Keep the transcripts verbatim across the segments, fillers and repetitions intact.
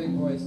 great voice.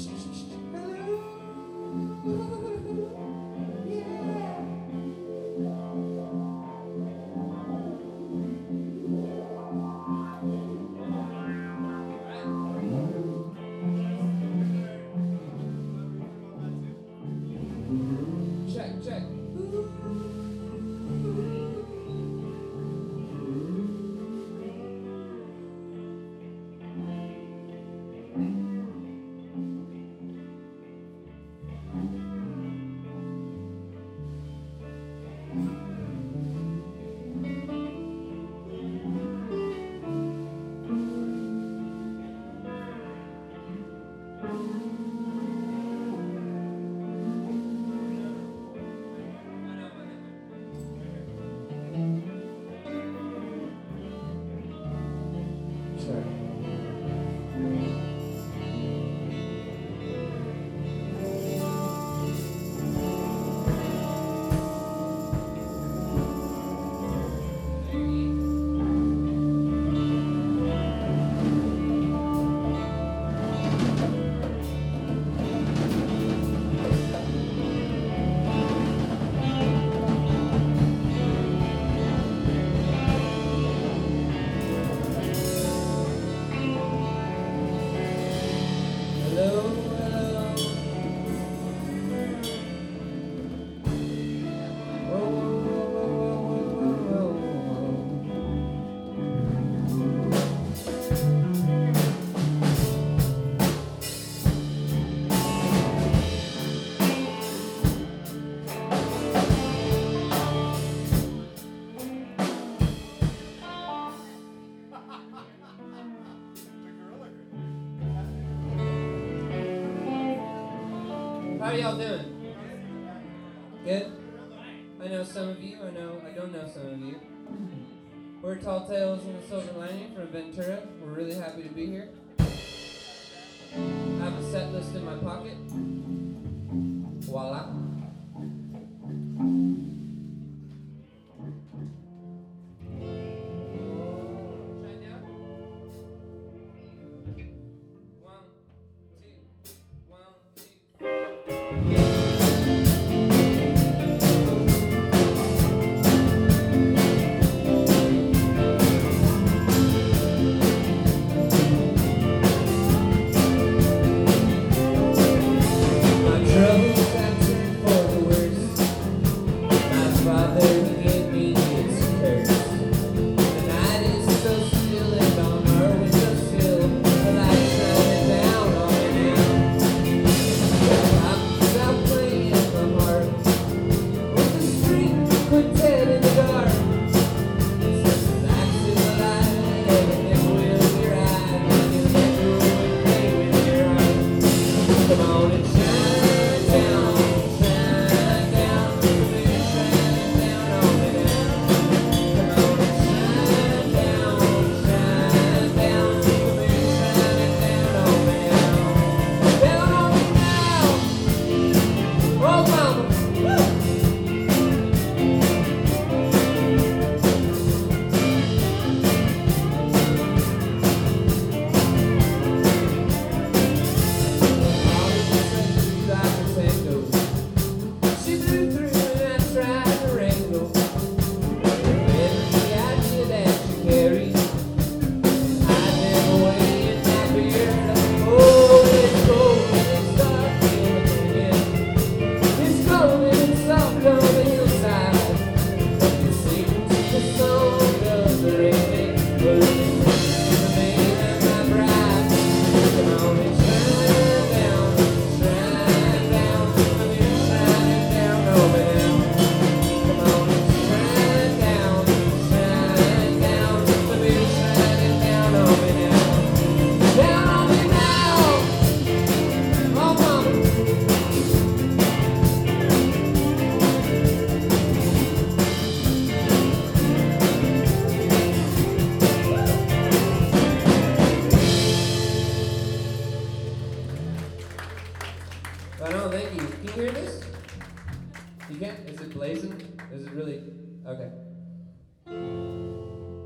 Check, check. How are y'all doing? Good? I know some of you, I know I don't know some of you. We're Tall Tales in the Silver Lining from Ventura. We're really happy to be here. I have a set list in my pocket. Voila.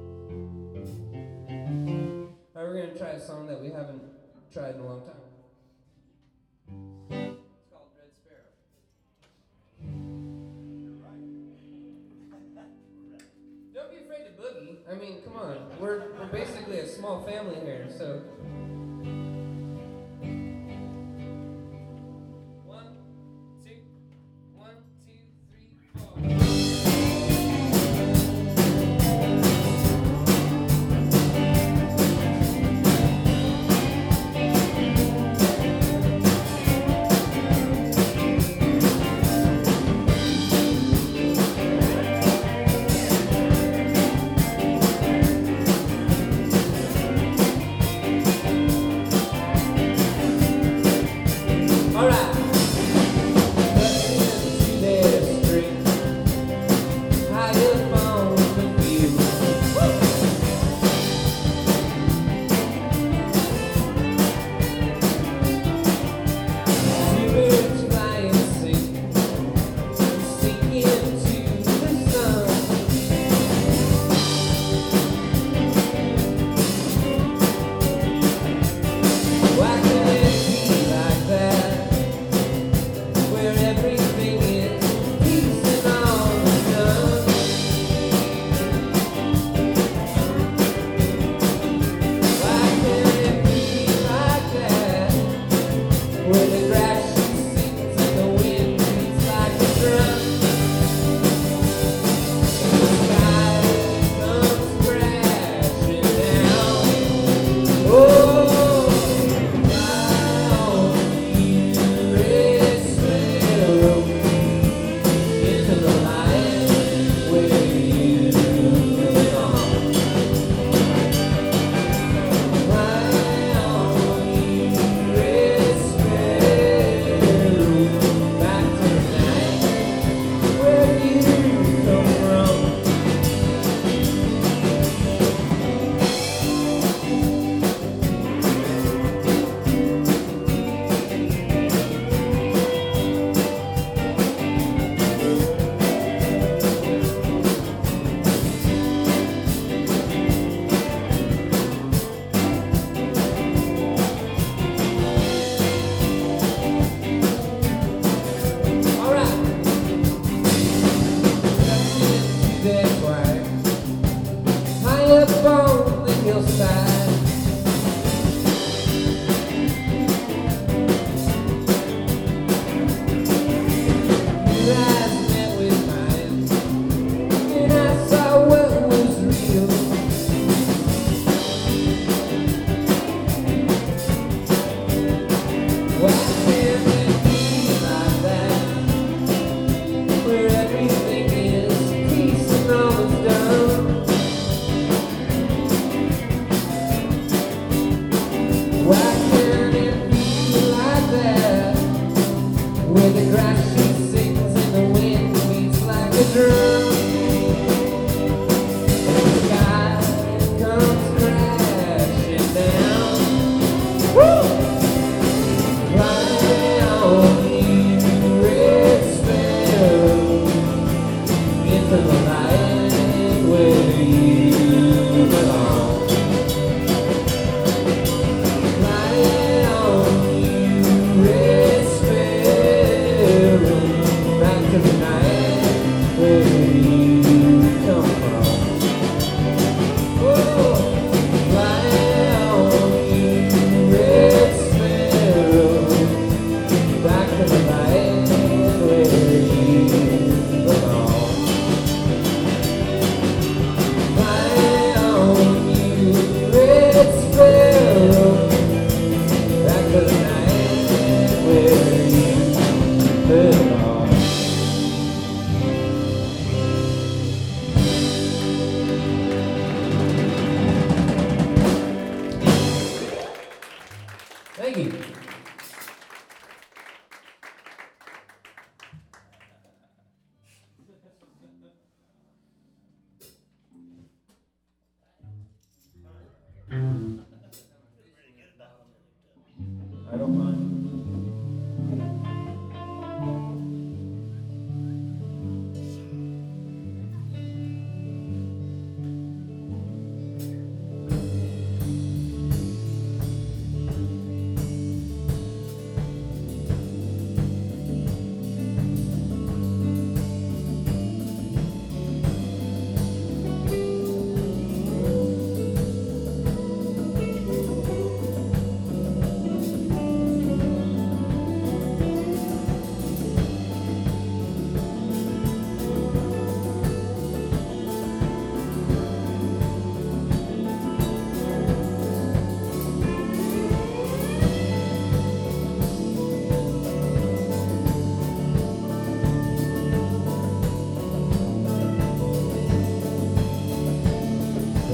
Tried in a long time. I mean, come on. We're, we're basically a small family here, so. One, two, one, two, three, four.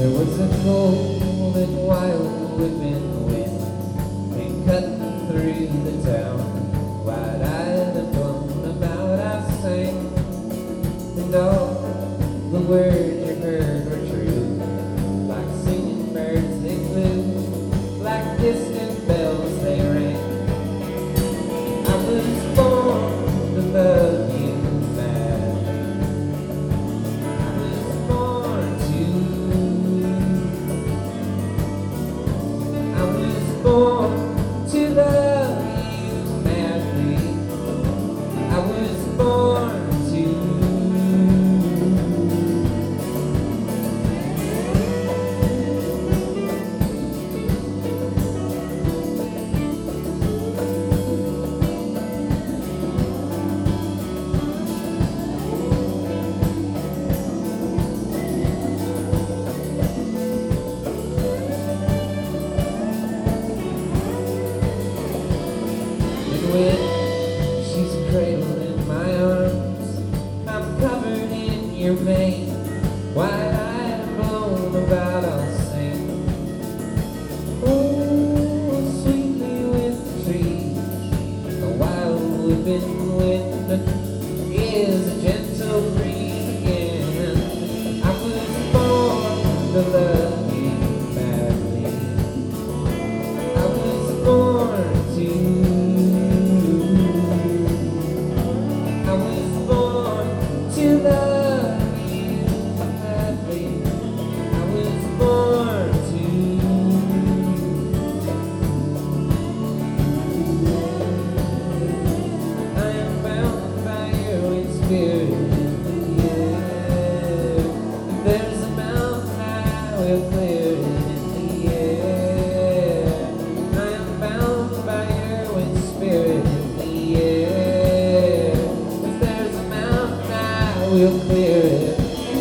There was a cold and wild whipping wind came cutting through the town. Wide-eyed and blown about I sang, and all the words you heard were true. Like singing birds they flew, like distant bells they rang. I was born to love you madly. I was born to. I was born to love you madly. I was born to. When she's cradled in my arms, I'm covered in your vein. Wide-eyed and blown about, I'll sing. Oh, sweetly with the trees, a wild whipping wind is a gentle breeze again. I was born to love you madly. I was born to. To love you madly, I was born to. I am bound by your wind spirit in the air. If there's a mountain I will clear it in the air. I am bound by your wind spirit in the air. If there's a mountain I will clear it.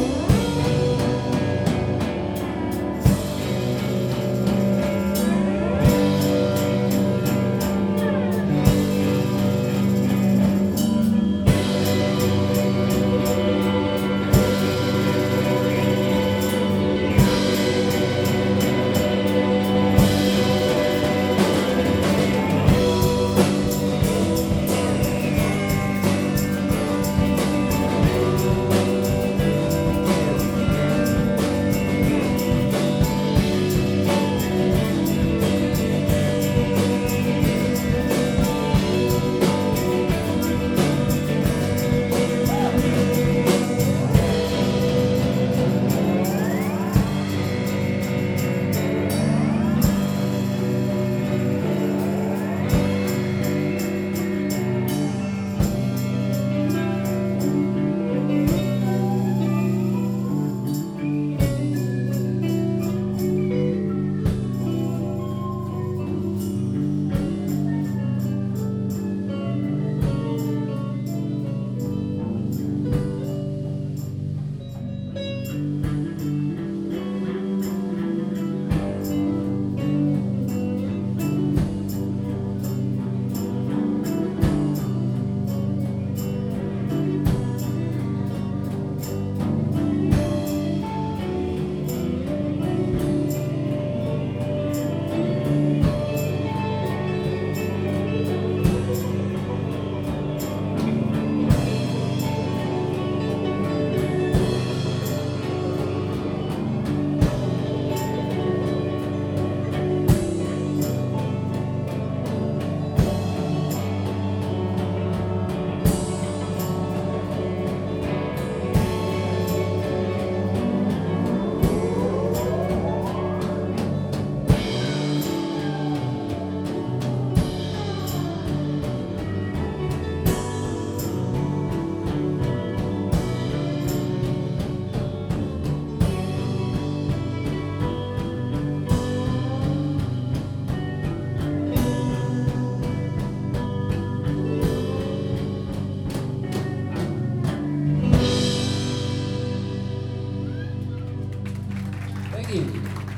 Thank you.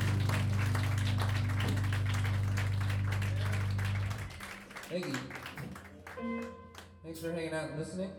Thank you. Thanks for hanging out and listening.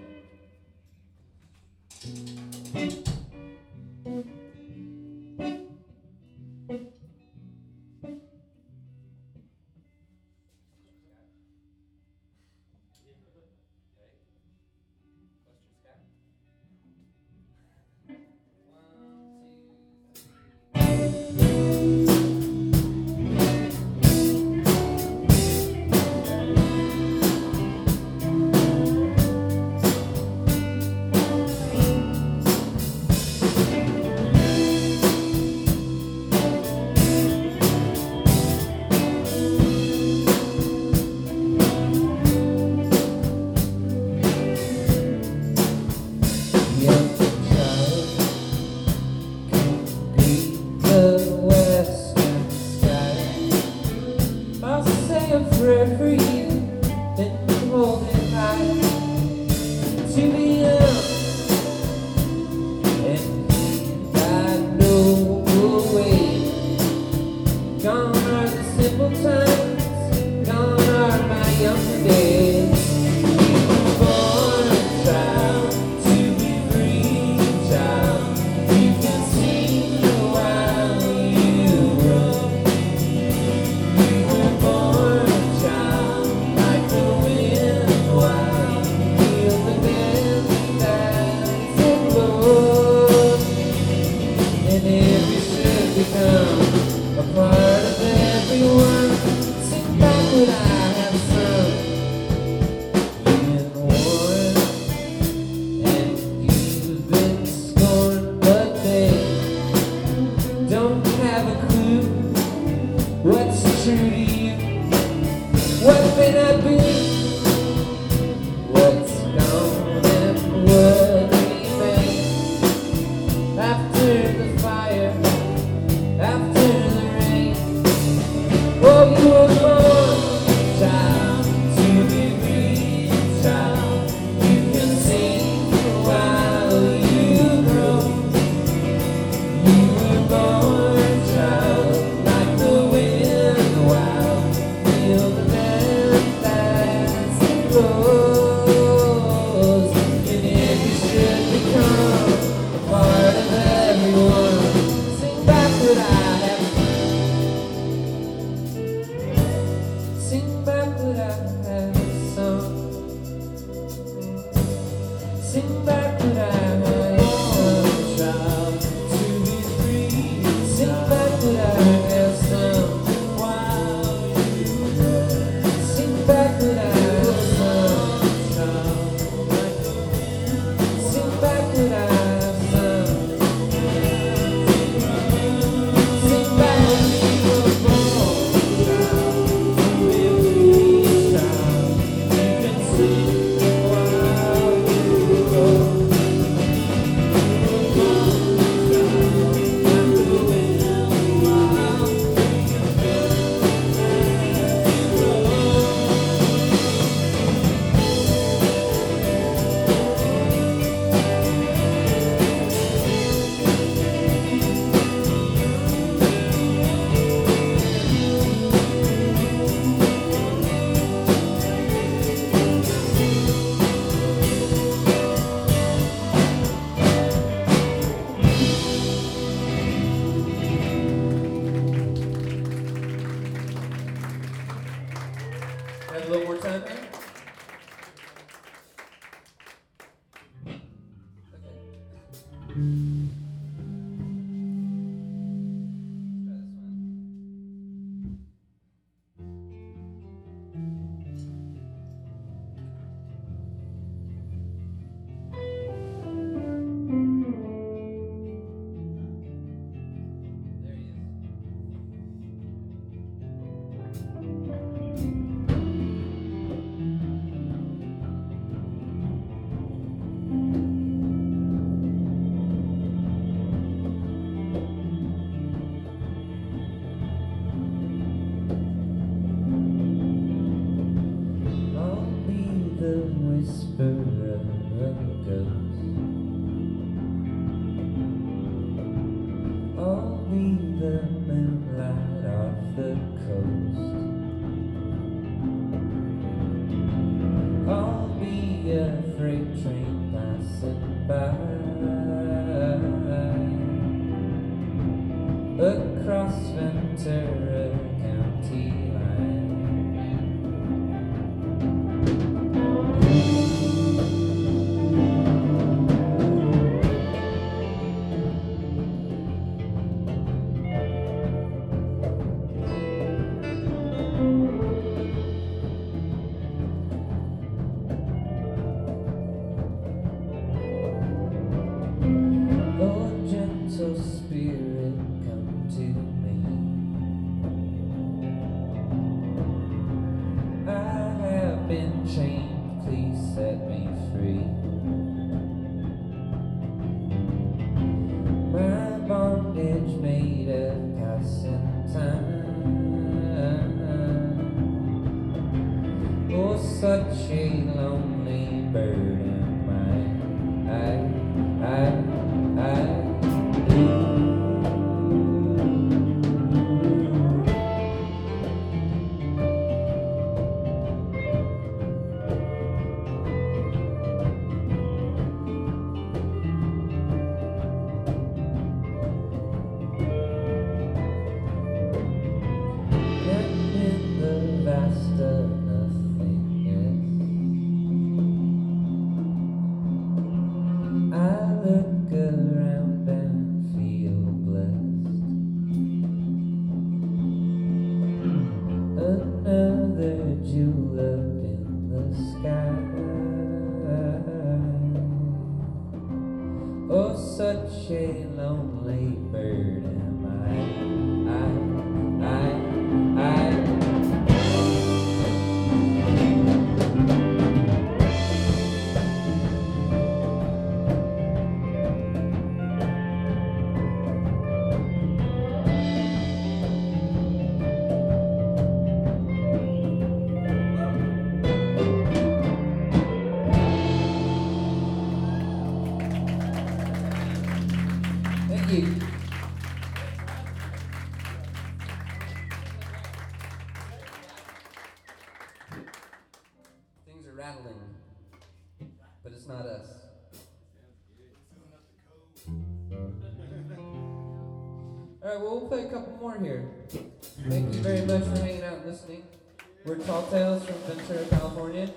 Alright, well, we'll play a couple more here. Thank you very much for hanging out and listening. We're Tall Tales from Ventura, California.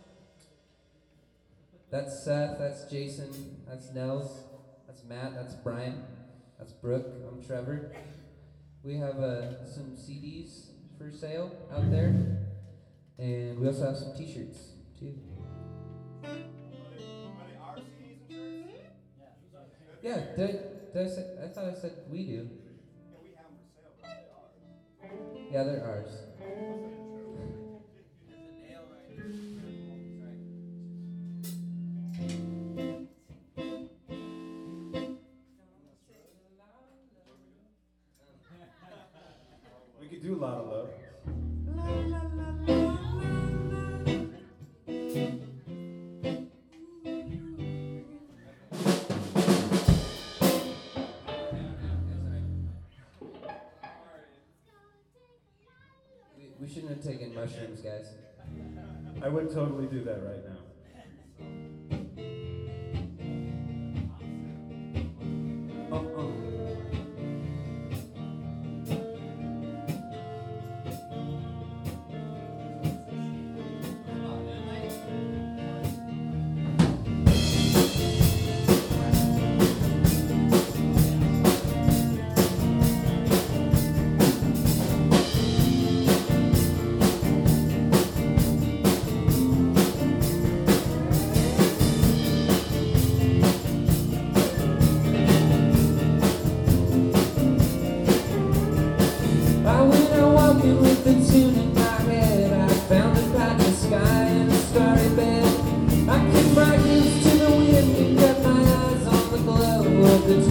That's Seth, that's Jason, that's Nels, that's Matt, that's Brian, that's Brooke, I'm Trevor. We have uh, some C Ds for sale out there, and we also have some t-shirts, too. Are they our C Ds and shirts? Yeah, did I, did I, say, I thought I said we do. Yeah, we have them for sale, but they are. Yeah, they're ours. We could do La La Love. We, we shouldn't have taken mushrooms, guys. I would totally do that right now.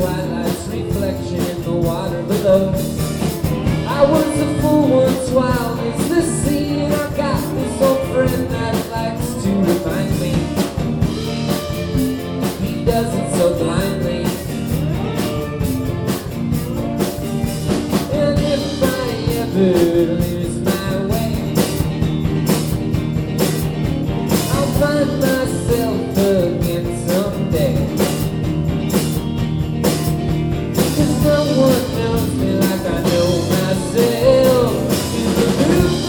twilight's reflection in the water below. I was a fool once, wild as the sea, and I've got this old friend that likes to remind me he does it so blindly. And if I ever lose my way, I'll find myself again someday. 'Cause no one knows me like I know myself. In the moonlight,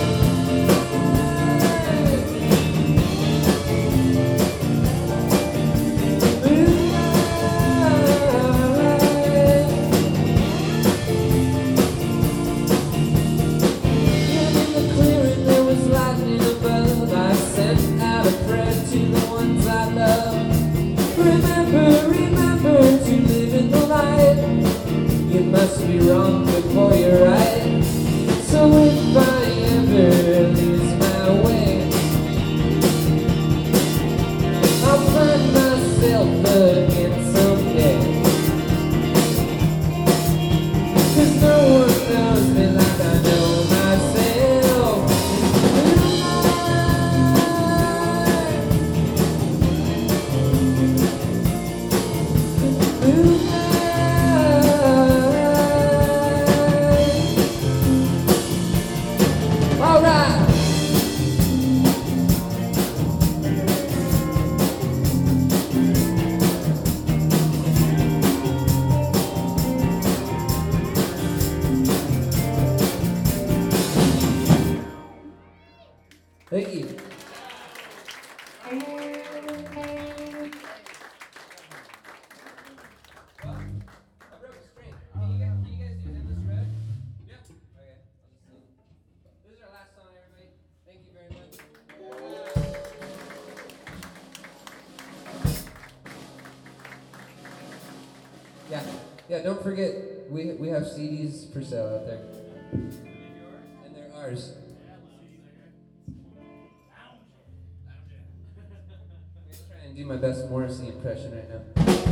and in the clearing there was lightning above. I sent out a prayer to the ones I love. Remember, remember to live in the light. You must be wrong before you're right. So if I ever lose my way, I'll find myself again someday. 'Cause no one knows me like I know myself. All right. Thank you. Well, I broke a string. Can you guys, can you guys do Endless Road? Yep. Okay, I'll just sing. This is our last song, everybody. Thank you very much. Yeah, yeah. Don't forget, we we have C Ds for sale out there, and they're ours. I'm gonna try and do my best Morrissey impression right now.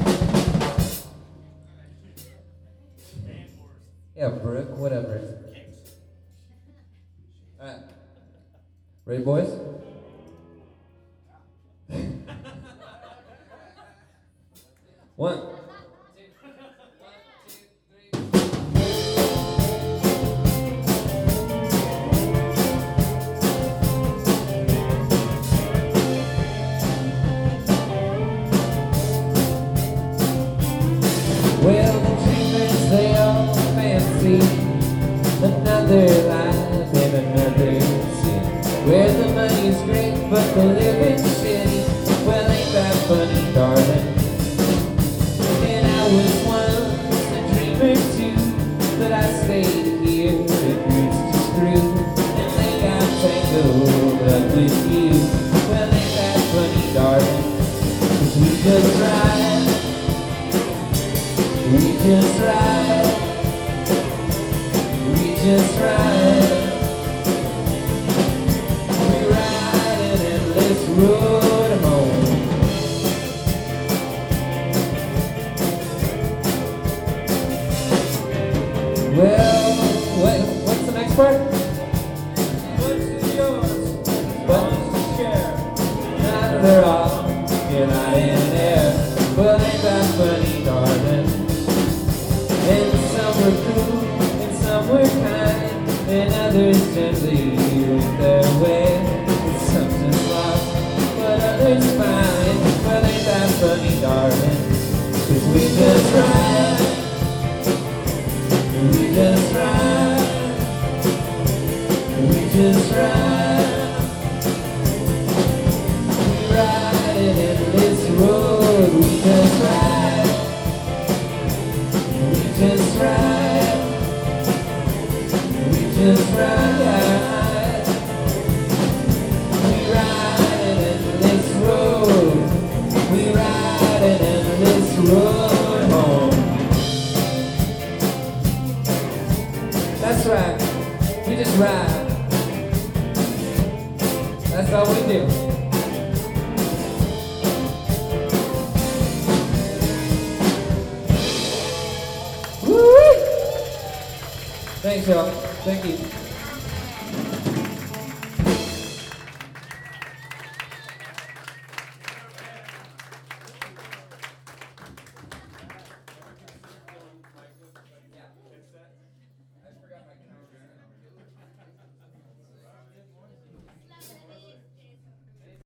Yeah, Brooke, whatever. Alright. Ready, boys? One. Two. One, two, three. Well, the dreamers, they all fancy another life in another city, where the money's great but the living's shitty. Well, ain't that funny, darling? And I was once a dreamer too, but I stayed here and reached to screw, and they got tangled up with you. Well, ain't that funny, darling? 'Cause we just ride, we just ride, we just ride. We ride an endless road home. Well, what, what's the next part? What's yours? What's to share? Not they're all, you're not in there. Well, ain't that funny, darling? And some were cool, and some were kind, and others gently went their way. And some just lost, but others find. Well, ain't that funny, darling? 'Cause we just ride, we just ride, we just ride. We ride an endless road, we just ride. We just ride, we just ride, we ride an endless road, we ride an endless road home. That's right, we just ride, that's all we do. Thanks, y'all. Thank you.